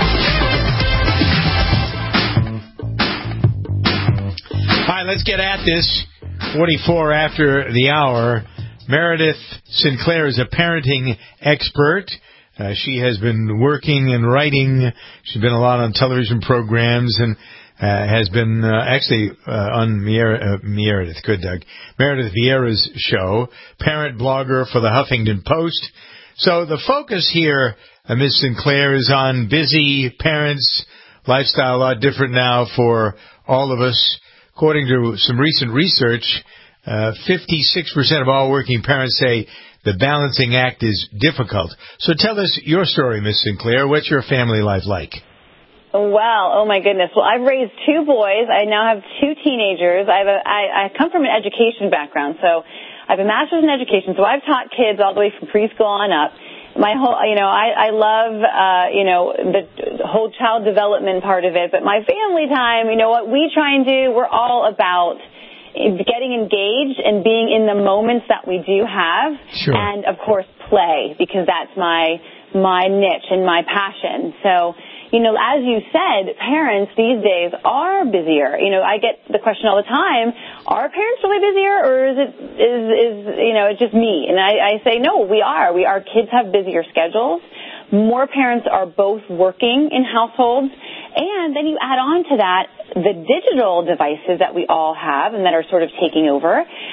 All right, let's get at this. forty-four after the hour. Meredith Sinclair is a parenting expert. Uh, she has been working and writing. She's been a lot on television programs and uh, has been uh, actually uh, on Mier- uh, Meredith, good Doug, Meredith Vieira's show, parent blogger for the Huffington Post. So the focus here, uh, Miz Sinclair, is on busy parents, lifestyle a lot different now for all of us. According to some recent research, uh, fifty-six percent of all working parents say the balancing act is difficult. So tell us your story, Miz Sinclair. What's your family life like? Well, oh my goodness. Well, I've raised two boys. I now have two teenagers. I have a, I, I come from an education background, so I have a master's in education, so I've taught kids all the way from preschool on up. My whole, you know, I, I love, uh, you know, the whole child development part of it, but my family time, you know, what we try and do, we're all about, getting engaged and being in the moments that we do have, sure. and of course play, because that's my my niche and my passion. So, you know, as you said, parents these days are busier. You know, I get the question all the time, are parents really busier, or is it, is, is you know, it's just me? And I, I say, no, we are. We Our kids have busier schedules. More parents are both working in households. And then you add on to that the digital devices that we all have and that are sort of taking over.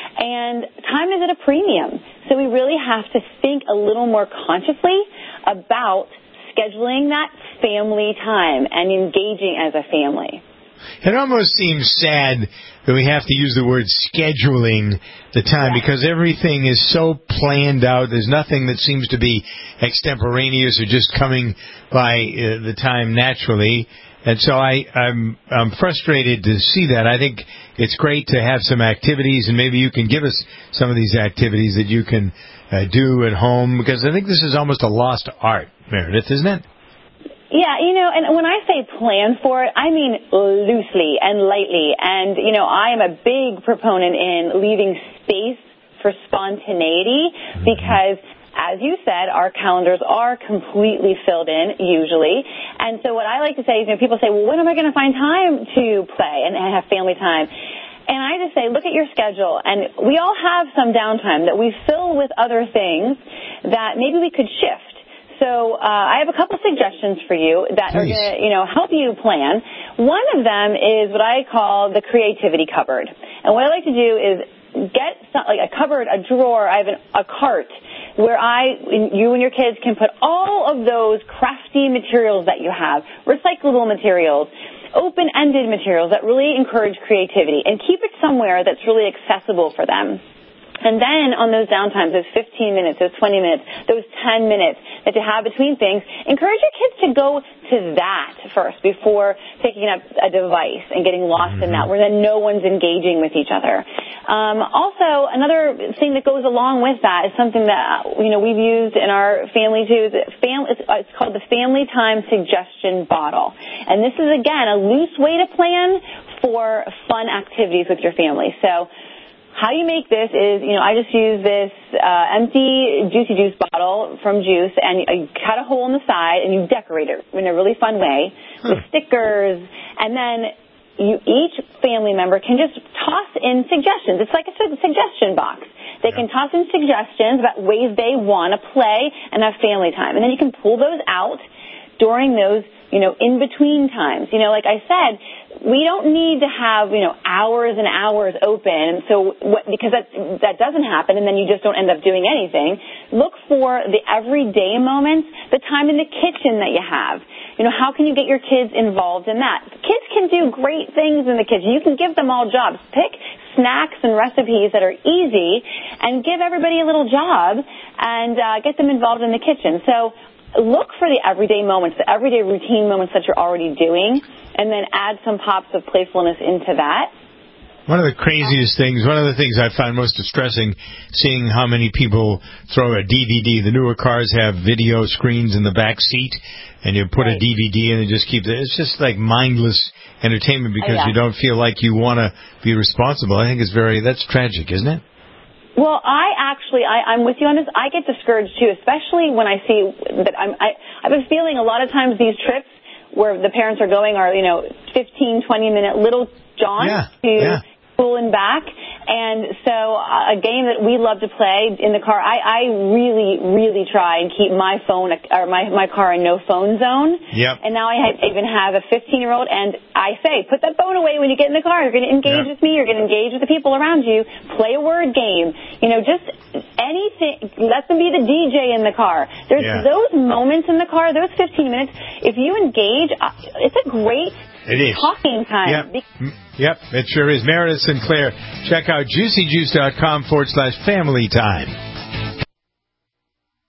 And time is at a premium. So we really have to think a little more consciously about scheduling that family time and engaging as a family. It almost seems sad that we have to use the word scheduling the time, yeah. because everything is so planned out. There's nothing that seems to be extemporaneous or just coming by uh, the time naturally. And so I, I'm, I'm frustrated to see that. I think it's great to have some activities, and maybe you can give us some of these activities that you can uh, do at home, because I think this is almost a lost art, Meredith, isn't it? Yeah, you know, and when I say plan for it, I mean loosely and lightly. And, you know, I am a big proponent in leaving space for spontaneity, mm-hmm. because as you said, our calendars are completely filled in, usually. And so what I like to say is, you know, people say, well, when am I going to find time to play and have family time? And I just say, look at your schedule. And we all have some downtime that we fill with other things that maybe we could shift. So uh, I have a couple suggestions for you that Please. are going to, you know, help you plan. One of them is what I call the creativity cupboard. And what I like to do is get some, like a cupboard, a drawer. I have an, a cart where I, you and your kids can put all of those crafty materials that you have, recyclable materials, open-ended materials that really encourage creativity, and keep it somewhere that's really accessible for them. And then on those downtimes, those fifteen minutes, those twenty minutes, those ten minutes that you have between things, encourage your kids to go to that first before picking up a device and getting lost mm-hmm. in that, where then no one's engaging with each other. Um, also, another thing that goes along with that is something that, you know, we've used in our family too. Is fam- it's, it's called the Family Time Suggestion Bottle. And this is, again, a loose way to plan for fun activities with your family. So how you make this is, you know, I just use this uh, empty Juicy Juice bottle from Juice, and you, you cut a hole in the side, and you decorate it in a really fun way huh. with stickers, and then you each family member can just toss in suggestions. It's like a suggestion box. They can toss in suggestions about ways they want to play and have family time, and then you can pull those out during those, you know, in-between times. You know, like I said, we don't need to have, you know, hours and hours open, so what, because that that doesn't happen, and then you just don't end up doing anything. Look for the everyday moments, the time in the kitchen that you have. You know, how can you get your kids involved in that? Kids can do great things in the kitchen. You can give them all jobs. Pick snacks and recipes that are easy, and give everybody a little job, and uh, get them involved in the kitchen. So look for the everyday moments, the everyday routine moments that you're already doing, and then add some pops of playfulness into that. One of the craziest things, one of the things I find most distressing, seeing how many people throw a D V D. The newer cars have video screens in the back seat, and you put right. a D V D in and just keep it. It's just like mindless entertainment because oh, yeah. you don't feel like you want to be responsible. I think it's very, that's tragic, isn't it? Well, I actually, I, I'm with you on this. I get discouraged, too, especially when I see that I'm, I, I've been feeling a lot of times these trips where the parents are going are, you know, fifteen, twenty-minute little jaunts yeah, to yeah. school and back. And so uh, a game that we love to play in the car, I, I really, really try and keep my phone or my, my car in no phone zone. Yep. And now I have, even have a fifteen-year-old, and I say, put that phone away when you get in the car. You're going to engage yep. with me. You're going to engage with the people around you. Play a word game. You know, just anything. Let them be the D J in the car. There's yeah. those moments in the car, those fifteen minutes. If you engage, it's a great it is. talking time. Yep. Yep, it sure is. Meredith Sinclair. Check out juicy juice dot com forward slash family time.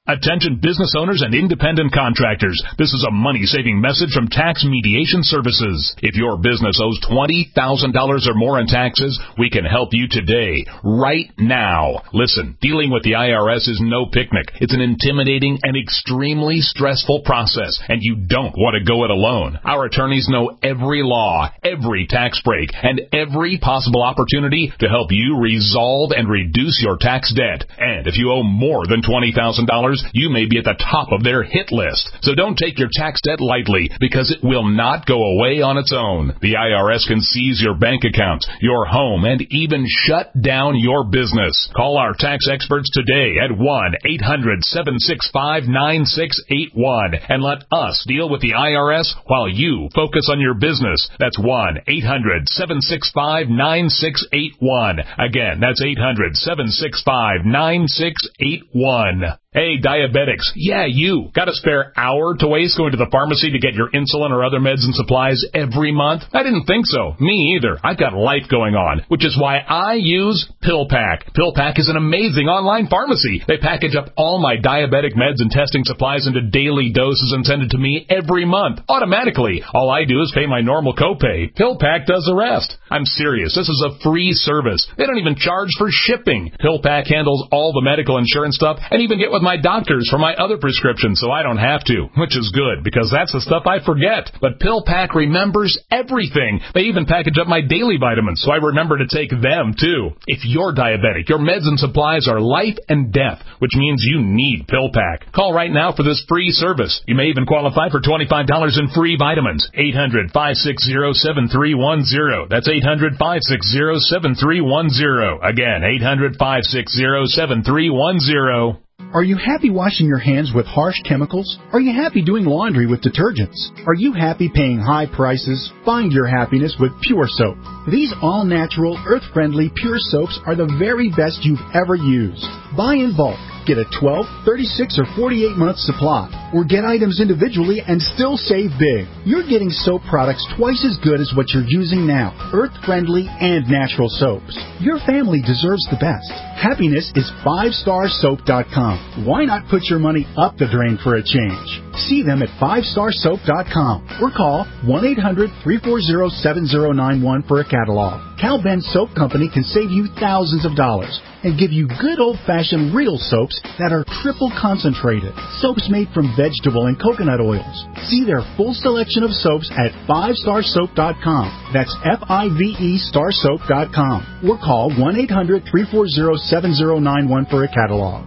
Attention business owners and independent contractors. This is a money-saving message from Tax Mediation Services. If your business owes twenty thousand dollars or more in taxes, we can help you today, right now. Listen, dealing with the I R S is no picnic. It's an intimidating and extremely stressful process, and you don't want to go it alone. Our attorneys know every law, every tax break, and every possible opportunity to help you resolve and reduce your tax debt. And if you owe more than twenty thousand dollars, you may be at the top of their hit list. So don't take your tax debt lightly, because it will not go away on its own. The I R S can seize your bank accounts, your home, and even shut down your business. Call our tax experts today at one eight hundred seven six five nine six eight one and let us deal with the I R S while you focus on your business. That's one eight hundred seven six five nine six eight one. Again, that's eight hundred seven six five nine six eight one. Hey, diabetics, yeah, you. Got a spare hour to waste going to the pharmacy to get your insulin or other meds and supplies every month? I didn't think so. Me either. I've got life going on, which is why I use PillPack. PillPack is an amazing online pharmacy. They package up all my diabetic meds and testing supplies into daily doses and send it to me every month, automatically. All I do is pay my normal copay. PillPack does the rest. I'm serious. This is a free service. They don't even charge for shipping. PillPack handles all the medical insurance stuff and even get with my doctors for my other prescriptions, so I don't have to, which is good, because that's the stuff I forget. But PillPack remembers everything. They even package up my daily vitamins, so I remember to take them, too. If you're diabetic, your meds and supplies are life and death, which means you need PillPack. Call right now for this free service. You may even qualify for twenty-five dollars in free vitamins. eight hundred five six zero seven three one zero. That's eight hundred five six zero seven three one zero. Again, eight hundred five six zero seven three one zero. Are you happy washing your hands with harsh chemicals? Are you happy doing laundry with detergents? Are you happy paying high prices? Find your happiness with Pure Soap. These all-natural, earth-friendly Pure Soaps are the very best you've ever used. Buy in bulk. Get a twelve, thirty-six, or forty-eight month supply. Or get items individually and still save big. You're getting soap products twice as good as what you're using now. Earth-friendly and natural soaps. Your family deserves the best. Happiness is five star soap dot com. Why not put your money up the drain for a change? See them at five star soap dot com or call one eight hundred three four zero seven zero nine one for a catalog. Cal Ben Soap Company can save you thousands of dollars and give you good old-fashioned real soaps that are triple concentrated. Soaps made from vegetable and coconut oils. See their full selection of soaps at five star soap dot com. That's F I V E star soap dot com. Or call one eight hundred three four zero seven zero nine one for a catalog.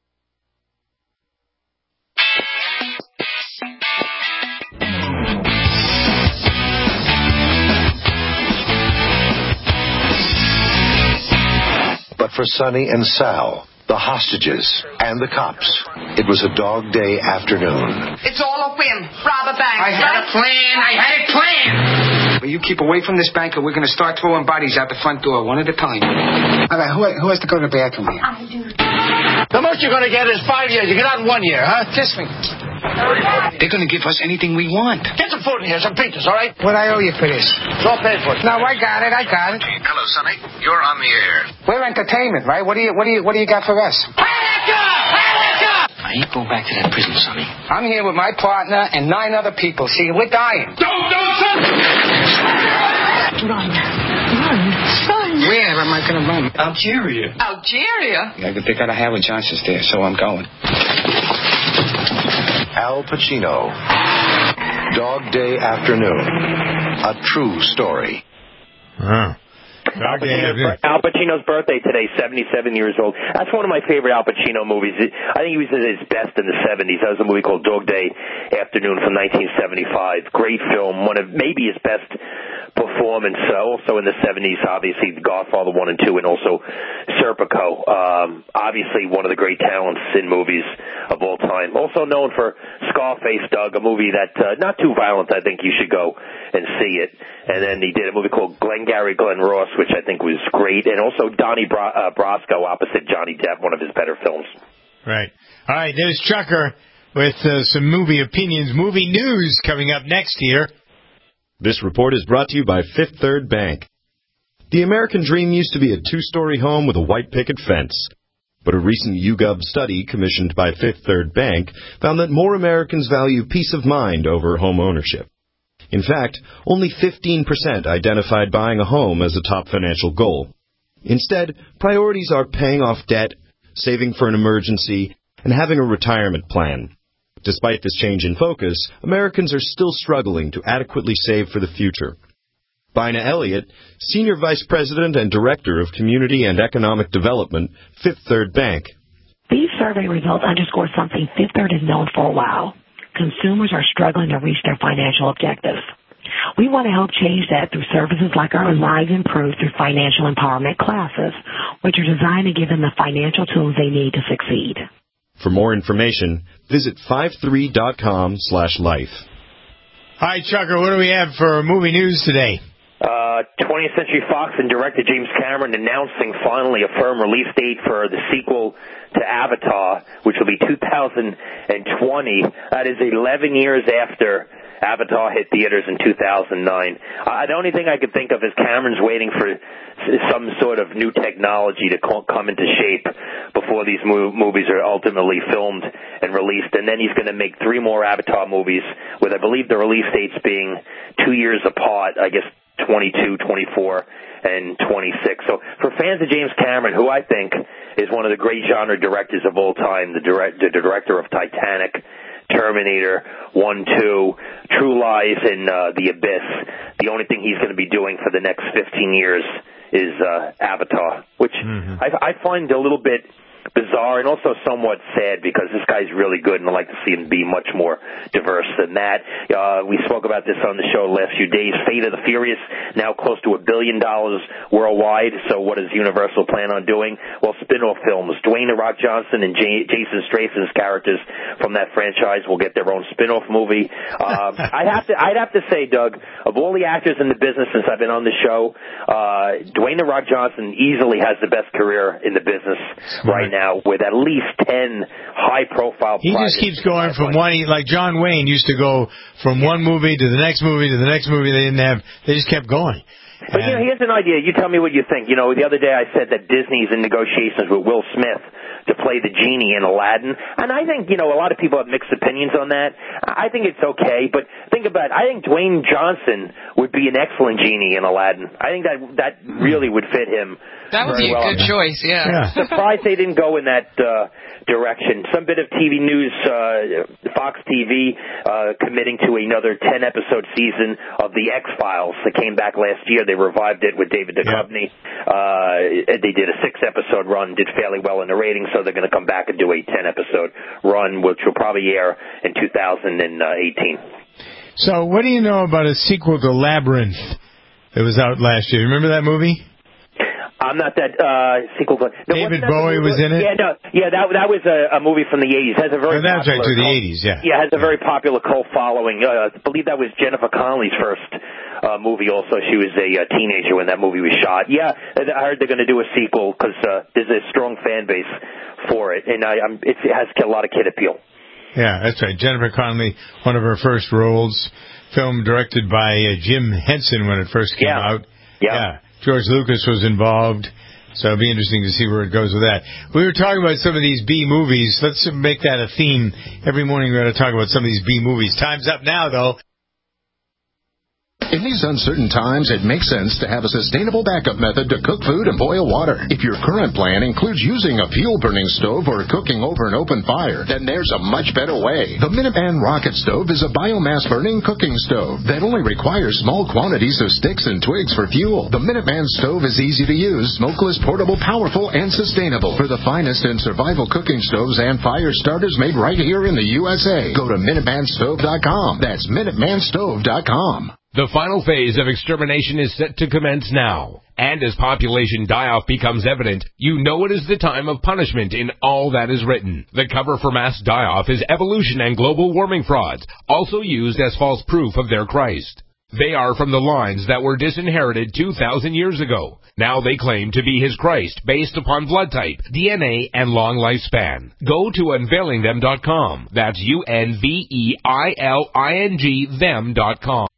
But for Sonny and Sal, the hostages, and the cops, it was a dog day afternoon. It's all open. Rob a bank. I had a plan. I had it planned. Well, you keep away from this bank, or we're going to start throwing bodies out the front door, one at a time. All right, who, who has to go to the bathroom here? I do. The most you're going to get is five years. You get out in one year, huh? Kiss me. They're going to give us anything we want. Get some food in here, some pizzas, all right? What I owe you for this? It's all paid for. No, I got it. I got it. Hello, Sonny. You're on the air. We're entertainment, right? What do you, what do you, what do you got for us? I ain't going back to that prison, Sonny. I'm here with my partner and nine other people. See, we're dying. Don't, don't, son! Run. Run. Son. Where am I going to run? Algeria. Algeria? Yeah, they got a Howard Johnson's there, so I'm going. Al Pacino. Dog Day Afternoon. A true story. Huh. Al Pacino's, Al Pacino's birthday today, seventy-seven years old. That's one of my favorite Al Pacino movies. I think he was at his best in the seventies. That was a movie called Dog Day Afternoon from nineteen seventy-five. Great film, one of maybe his best performance. Also in the seventies, obviously, The Godfather one and two, and also Serpico. Um, obviously, one of the great talents in movies of all time. Also known for Scarface, Doug, a movie that, uh, not too violent, I think you should go and see it. And then he did a movie called Glengarry Glen Ross, which I think was great. And also Donnie Bra- uh, Brasco opposite Johnny Depp, one of his better films. Right. All right, there's Chucker with uh, some movie opinions, movie news coming up next here. This report is brought to you by Fifth Third Bank. The American dream used to be a two-story home with a white picket fence. But a recent YouGov study commissioned by Fifth Third Bank found that more Americans value peace of mind over home ownership. In fact, only fifteen percent identified buying a home as a top financial goal. Instead, priorities are paying off debt, saving for an emergency, and having a retirement plan. Despite this change in focus, Americans are still struggling to adequately save for the future. Bina Elliott, Senior Vice President and Director of Community and Economic Development, Fifth Third Bank. These survey results underscore something Fifth Third has known for a while. Consumers are struggling to reach their financial objectives. We want to help change that through services like our Lives Improved through financial empowerment classes, which are designed to give them the financial tools they need to succeed. For more information, visit five three dot com slash life. Hi, Chucker. What do we have for movie news today? Uh, twentieth Century Fox and director James Cameron announcing finally a firm release date for the sequel to Avatar, which will be two thousand twenty. That is eleven years after Avatar hit theaters in two thousand nine. Uh, the only thing I could think of is Cameron's waiting for some sort of new technology to come into shape before these movies are ultimately filmed and released. And then he's going to make three more Avatar movies with, I believe, the release dates being two years apart, I guess twenty-two, twenty-four, and twenty-six. So for fans of James Cameron, who I think is one of the great genre directors of all time, the, direct, the director of Titanic, Terminator, one, two, True Lies, and uh, The Abyss, the only thing he's going to be doing for the next fifteen years is uh, Avatar, which mm-hmm. I, I find a little bit bizarre and also somewhat sad because this guy's really good and I'd like to see him be much more diverse than that. Uh, we spoke about this on the show the last few days. Fate of the Furious, now close to a billion dollars worldwide. So what does Universal plan on doing? Well, spin-off films. Dwayne The Rock Johnson and J- Jason Statham's characters from that franchise will get their own spin-off movie. Um, I'd have to, I'd have to say, Doug, of all the actors in the business since I've been on the show, uh, Dwayne The Rock Johnson easily has the best career in the business right now. Now with at least ten high-profile. He just keeps going from one. Like John Wayne used to go from one movie to the next movie to the next movie. They didn't have. They just kept going. But you know, here's an idea. You tell me what you think. You know, the other day I said that Disney's in negotiations with Will Smith to play the genie in Aladdin, and I think, you know, a lot of people have mixed opinions on that. I think it's okay, but think about it. I think Dwayne Johnson would be an excellent genie in Aladdin. I think that that really would fit him. That would be a well. good choice, yeah. yeah. Surprised they didn't go in that uh, direction. Some bit of T V news, uh, Fox T V uh, committing to another ten-episode season of The X-Files that came back last year. They revived it with David Duchovny. Yeah. Uh, they did a six-episode run, did fairly well in the ratings, so they're going to come back and do a ten-episode run, which will probably air in two thousand eighteen. So what do you know about a sequel to Labyrinth that was out last year? Remember that movie? I'm not that uh, sequel. No, David Bowie was in it. Yeah, no, yeah, that that was a, a movie from the eighties. Has a very oh, that was right to the eighties. Yeah, yeah, has a very popular cult following. Uh, I believe that was Jennifer Connelly's first uh, movie. Also, she was a uh, teenager when that movie was shot. Yeah, I heard they're going to do a sequel because uh, there's a strong fan base for it, and I, I'm, it has a lot of kid appeal. Yeah, that's right. Jennifer Connelly, one of her first roles, film directed by uh, Jim Henson when it first came yeah. out. Yeah. yeah. George Lucas was involved, so it'll be interesting to see where it goes with that. We were talking about some of these B movies. Let's make that a theme. Every morning we're going to talk about some of these B movies. Time's up now, though. In these uncertain times, it makes sense to have a sustainable backup method to cook food and boil water. If your current plan includes using a fuel-burning stove or cooking over an open fire, then there's a much better way. The Minuteman Rocket Stove is a biomass-burning cooking stove that only requires small quantities of sticks and twigs for fuel. The Minuteman Stove is easy to use, smokeless, portable, powerful, and sustainable. For the finest in survival cooking stoves and fire starters made right here in the U S A, go to Minuteman Stove dot com. That's Minuteman Stove dot com. The final phase of extermination is set to commence now. And as population die-off becomes evident, you know it is the time of punishment in all that is written. The cover for mass die-off is evolution and global warming frauds, also used as false proof of their Christ. They are from the lines that were disinherited two thousand years ago. Now they claim to be his Christ based upon blood type, D N A, and long lifespan. Go to unveiling them dot com. That's U N V E I L I N G them dot com.